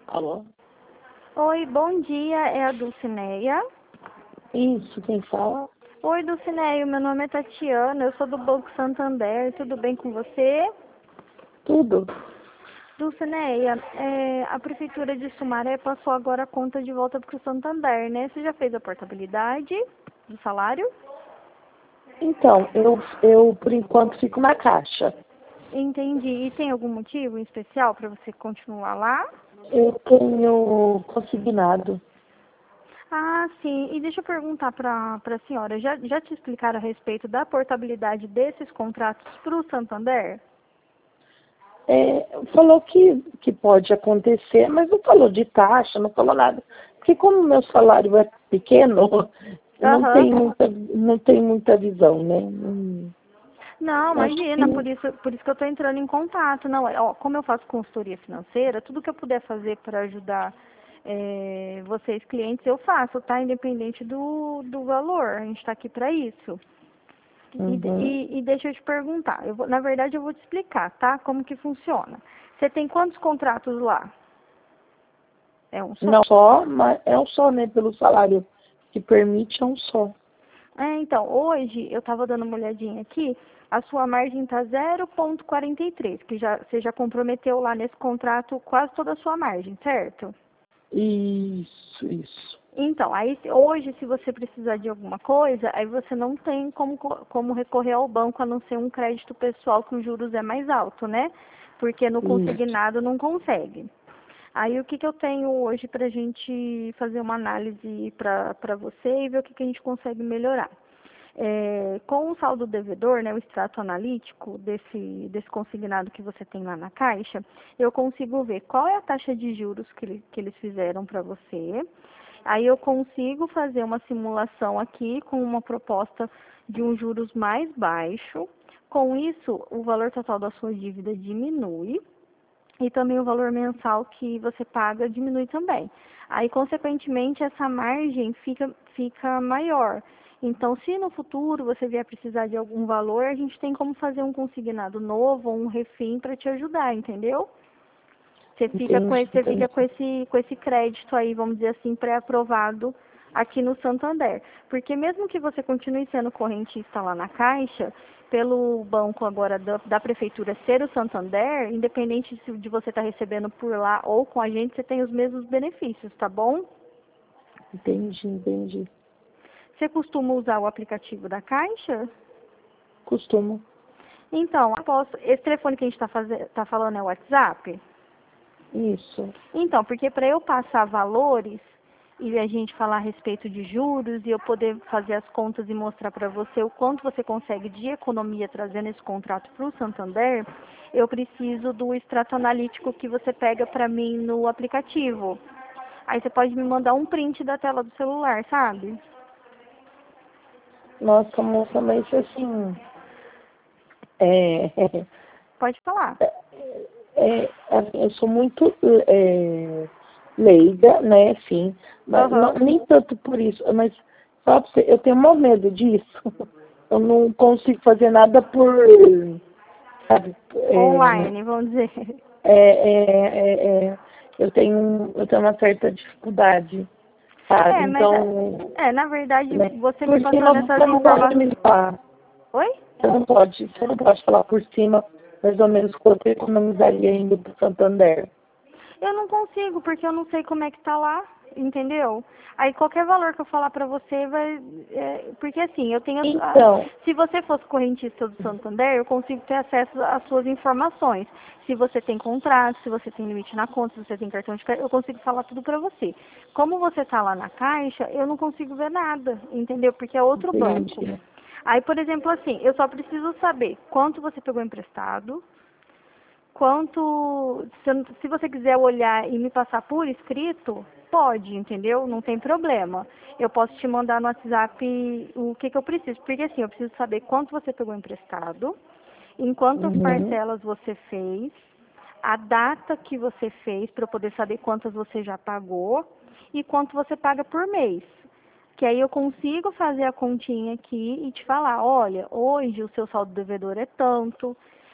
Alô? Oi, bom dia, é a Dulcineia. Isso, quem fala? Oi, Dulcineia, meu nome é Tatiana, eu sou do Banco Santander, tudo bem com você? Tudo. Dulcineia, a Prefeitura de Sumaré passou agora a conta de volta para o Santander, né? Você já fez a portabilidade do salário? Então, eu por enquanto fico na Caixa. Entendi. E tem algum motivo em especial para você continuar lá? Eu tenho consignado. Ah, sim. E deixa eu perguntar para a senhora, já te explicaram a respeito da portabilidade desses contratos para o Santander? Falou que pode acontecer, mas não falou de taxa, não falou nada. Porque como o meu salário é pequeno, Aham. não tem muita visão, né? Não, Acho que imagina, por isso que eu estou entrando em contato. Não, ó, como eu faço consultoria financeira, tudo que eu puder fazer para ajudar vocês, clientes, eu faço, tá? Independente do valor. A gente está aqui para isso. uhum. E deixa eu te perguntar. Na verdade, eu vou te explicar, tá? Como que funciona. Você tem quantos contratos lá? É um só? Não só, mas é um só, né? Pelo salário que permite, é um só. Então, hoje eu estava dando uma olhadinha aqui, a sua margem está 0,43, que você já comprometeu lá nesse contrato quase toda a sua margem, certo? Isso. Então, aí hoje, se você precisar de alguma coisa, aí você não tem como recorrer ao banco a não ser um crédito pessoal que os juros é mais alto, né? Porque no Isso. consignado não consegue. Aí o que, que eu tenho hoje para a gente fazer uma análise para você e ver o que, que a gente consegue melhorar. Com o saldo devedor, né, o extrato analítico desse consignado que você tem lá na Caixa, eu consigo ver qual é a taxa de juros que eles fizeram para você. Aí eu consigo fazer uma simulação aqui com uma proposta de um juros mais baixo. Com isso, o valor total da sua dívida diminui e também o valor mensal que você paga diminui também. Aí, consequentemente, essa margem fica maior. Então, se no futuro você vier precisar de algum valor, a gente tem como fazer um consignado novo ou um refim para te ajudar, entendeu? Você fica Entendi. com esse crédito aí, vamos dizer assim, pré-aprovado aqui no Santander. Porque mesmo que você continue sendo correntista lá na Caixa, pelo banco agora da Prefeitura ser o Santander, independente de você estar recebendo por lá ou com a gente, você tem os mesmos benefícios, tá bom? Entendi. Você costuma usar o aplicativo da Caixa? Costumo. Então, esse telefone que a gente tá falando é o WhatsApp? Isso. Então, porque para eu passar valores e a gente falar a respeito de juros e eu poder fazer as contas e mostrar para você o quanto você consegue de economia trazendo esse contrato para o Santander, eu preciso do extrato analítico que você pega para mim no aplicativo. Aí você pode me mandar um print da tela do celular, sabe? Nossa, moça, mas assim, é, Pode falar. assim, eu sou muito leiga, né, assim, mas Aham. nem tanto por isso, mas só pra você, eu tenho maior medo disso. Eu não consigo fazer nada por, sabe, Online, vamos dizer. eu tenho uma certa dificuldade, sabe? Mas Então, na verdade, né, você me por cima passando essas você não pode informações. me falar. Oi? Você não pode falar por cima, mais ou menos, quanto eu economizaria indo para o Santander. Eu não consigo, porque eu não sei como é que tá lá, entendeu? Aí qualquer valor que eu falar pra você vai. Porque assim, eu tenho. Então, Se você fosse correntista do Santander, eu consigo ter acesso às suas informações. Se você tem contrato, se você tem limite na conta, se você tem cartão de crédito, eu consigo falar tudo pra você. Como você tá lá na Caixa, eu não consigo ver nada, entendeu? Porque é outro banco. entendi. Aí, por exemplo, assim, eu só preciso saber quanto você pegou emprestado. Quanto, se você quiser olhar e me passar por escrito, pode, entendeu? Não tem problema. Eu posso te mandar no WhatsApp o que eu preciso. Porque assim, eu preciso saber quanto você pegou emprestado, em quantas Uhum. parcelas você fez, a data que você fez, para eu poder saber quantas você já pagou e quanto você paga por mês. Que aí eu consigo fazer a continha aqui e te falar, olha, hoje o seu saldo devedor é tanto,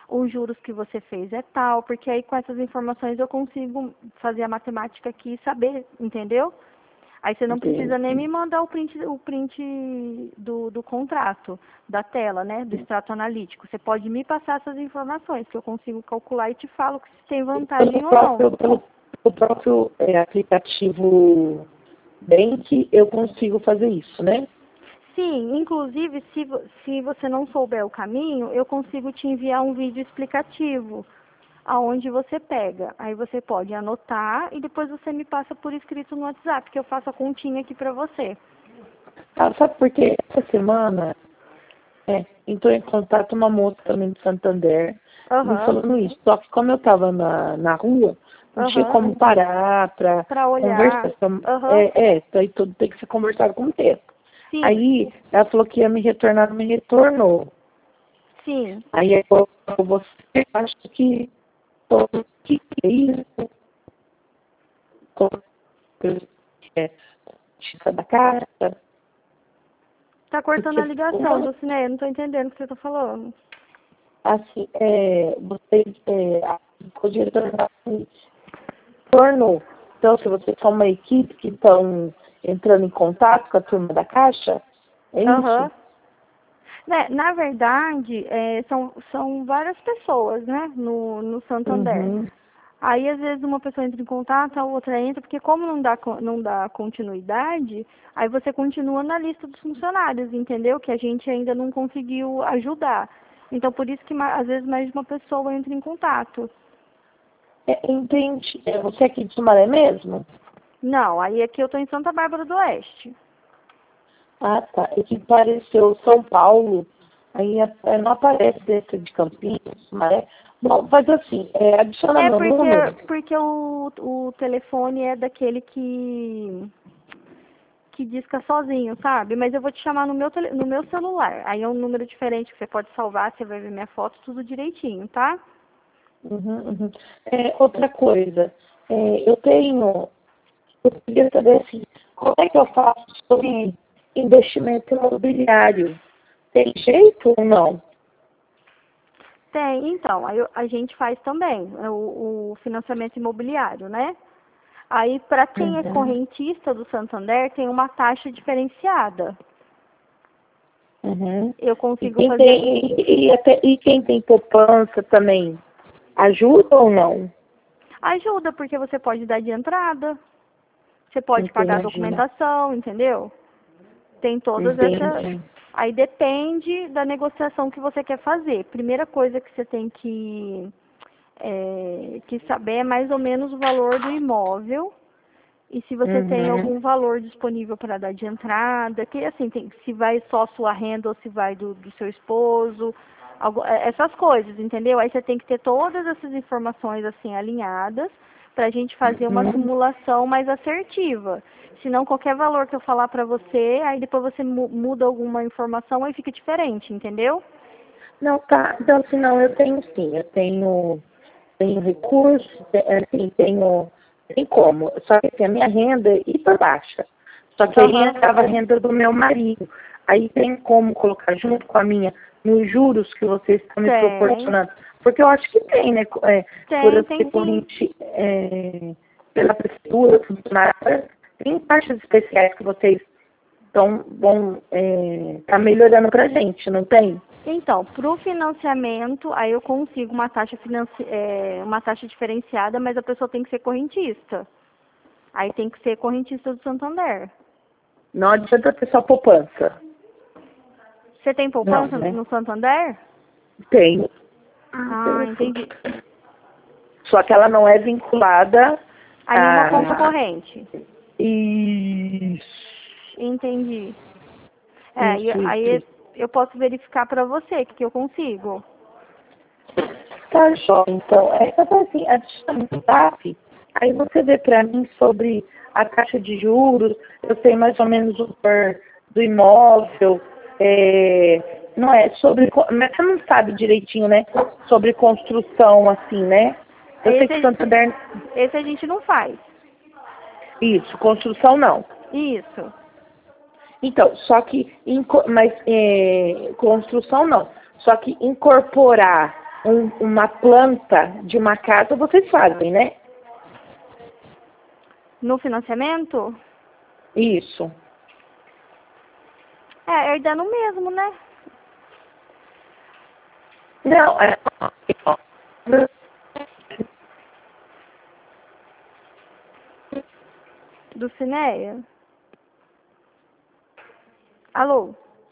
os juros que você fez é tal, porque aí com essas informações eu consigo fazer a matemática aqui e saber, entendeu? Aí você não precisa nem me mandar o print do contrato, da tela, né, do extrato analítico. Você pode me passar essas informações, que eu consigo calcular e te falo se tem vantagem ou não. Pelo próprio aplicativo Bank, eu consigo fazer isso, né? Sim, inclusive, se você não souber o caminho, eu consigo te enviar um vídeo explicativo, aonde você pega. Aí você pode anotar e depois você me passa por escrito no WhatsApp, que eu faço a continha aqui para você. Ah, sabe por quê? Essa semana entrou em contato uma moça também de Santander, me falando isso. Só que como eu estava na rua, não tinha como parar para olhar. conversar. Aí tudo tem que ser conversado com o tempo. Sim. Aí ela falou que ia me retornar, não me retornou. Sim. Aí você acha que é isso? Da carta. Tá cortando a ligação, Dulcinea, eu não tô entendendo o que você tá falando. Assim, você pode retornar, tornou. Então, se você for uma equipe que estão entrando em contato com a turma da Caixa, é isso? Né, na verdade, são várias pessoas, né, no Santander. Uhum. Aí, às vezes, uma pessoa entra em contato, a outra entra, porque como não dá continuidade, aí você continua na lista dos funcionários, entendeu? Que a gente ainda não conseguiu ajudar. Então, por isso que, às vezes, mais de uma pessoa entra em contato. Entendi. Você é aqui de Sumaré mesmo? Não, aí aqui eu estou em Santa Bárbara do Oeste. Ah, tá. É que apareceu São Paulo, aí não aparece desse de Campinas, Sumaré. Bom, faz assim, adiciona meu número. Porque o telefone é daquele que disca sozinho, sabe? Mas eu vou te chamar no meu celular. Aí é um número diferente que você pode salvar, você vai ver minha foto, tudo direitinho, tá? Uhum. Outra coisa, eu queria saber assim, como é que eu faço sobre investimento imobiliário? Tem jeito ou não? Tem, então, aí a gente faz também o financiamento imobiliário, né? Aí, para quem é correntista do Santander, tem uma taxa diferenciada. Uhum. Eu consigo fazer... E quem tem poupança também, ajuda ou não? Ajuda, porque você pode dar de entrada, você pode pagar a documentação, entendeu? Tem todas essas... Aí depende da negociação que você quer fazer. Primeira coisa que você tem que saber é mais ou menos o valor do imóvel e se você tem algum valor disponível para dar de entrada, que assim, se vai só sua renda ou se vai do seu esposo, essas coisas, entendeu? Aí você tem que ter todas essas informações assim alinhadas para a gente fazer uma simulação mais assertiva. Senão, qualquer valor que eu falar para você, aí depois você muda alguma informação, aí fica diferente, entendeu? Não, tá. Então, assim, não, eu tenho sim. Eu tenho recursos, assim, tem como. Só que assim, a minha renda é hiper baixa. Só que aí entrava a renda do meu marido. Aí tem como colocar junto com a minha nos juros que vocês estão me proporcionando. Porque eu acho que tem, né? Por eu ser corrente pela prefeitura, funcionária, tem taxas especiais que vocês vão tá melhorando pra gente, não tem? Então, para o financiamento, aí eu consigo uma taxa diferenciada, mas a pessoa tem que ser correntista. Aí tem que ser correntista do Santander. Não adianta ter só poupança. Você tem poupança no Santander? Tenho. Entendi. Só que ela não é vinculada a nenhuma conta corrente. Isso. Entendi. Aí eu posso verificar para você que eu consigo. Tá, Jó. Então, assim, adiciona no TAP, aí você vê para mim sobre a taxa de juros, eu sei mais ou menos o valor do imóvel, não é sobre, mas você não sabe direitinho, né, sobre construção, assim, né? Eu sei que Santander... Esse a gente não faz. Isso, construção não. Isso. Então, só que, construção não, só que incorporar uma planta de uma casa, vocês fazem, né? No financiamento? Isso. Aí dá no mesmo, né? Não, Do Cineia? Alô?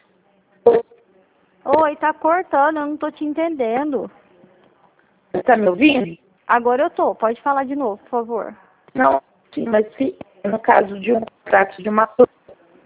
Oi, tá cortando, eu não tô te entendendo. você tá me ouvindo? Agora eu tô, pode falar de novo, por favor. Não, sim, mas se no caso de um contrato de uma planta,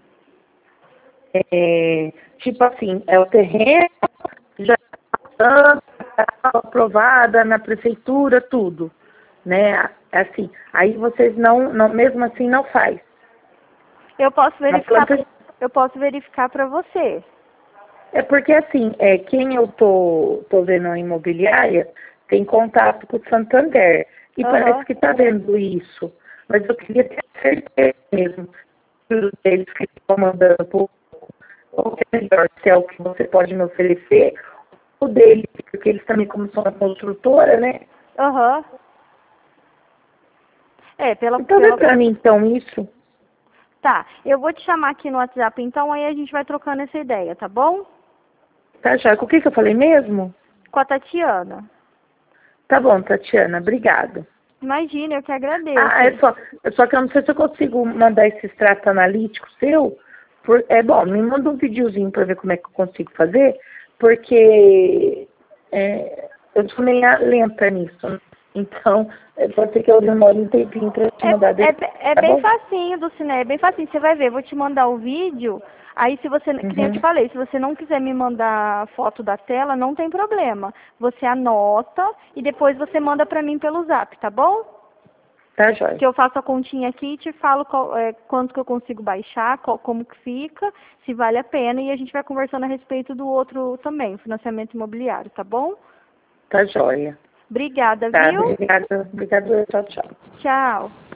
tipo assim, é o terreno, já está aprovada na prefeitura, tudo, né? Assim, aí vocês não mesmo assim não faz. Eu posso A verificar, planta, eu posso verificar para você. é porque assim, quem eu tô vendo a imobiliária tem contato com o Santander e parece Aham. que está vendo isso, mas eu queria ter certeza mesmo deles que estão mandando por ou que é melhor, se é o que você pode me oferecer, o dele, porque eles também, como são uma construtora, né? Aham. Então, vê pra mim, então, isso. Tá, eu vou te chamar aqui no WhatsApp, então, aí a gente vai trocando essa ideia, tá bom? Tá, já. O que eu falei mesmo? Com a Tatiana. Tá bom, Tatiana, obrigado. Imagina, eu que Ah, agradeço. só que eu não sei se eu consigo mandar esse extrato analítico seu. Bom, me manda um videozinho para ver como é que eu consigo fazer, porque eu sou meio lenta nisso. Né? Então, pode ser que eu demore um tempinho para te mandar desse, É tá bem bom? facinho do cinema, é bem facinho. Você vai ver, vou te mandar o vídeo. Aí se você, que nem eu te falei, se você não quiser me mandar foto da tela, não tem problema. Você anota e depois você manda pra mim pelo Zap, tá bom? Tá, joia. Que eu faço a continha aqui e te falo quanto que eu consigo baixar, como que fica, se vale a pena. E a gente vai conversando a respeito do outro também, o financiamento imobiliário, tá bom? Tá, joia. Obrigada, Tá, viu? obrigada, tchau, tchau. Tchau.